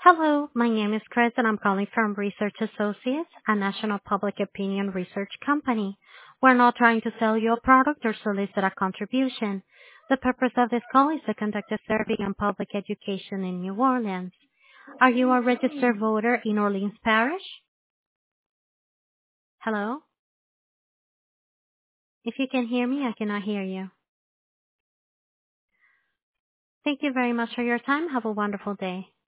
Hello, my name is Chris and I'm calling from Research Associates, a national public opinion research company. We're not trying to sell you a product or solicit a contribution. The purpose of this call is to conduct a survey on public education in New Orleans. Are you a registered voter in Orleans Parish? Hello? If you can hear me, I cannot hear you. Thank you very much for your time. Have a wonderful day.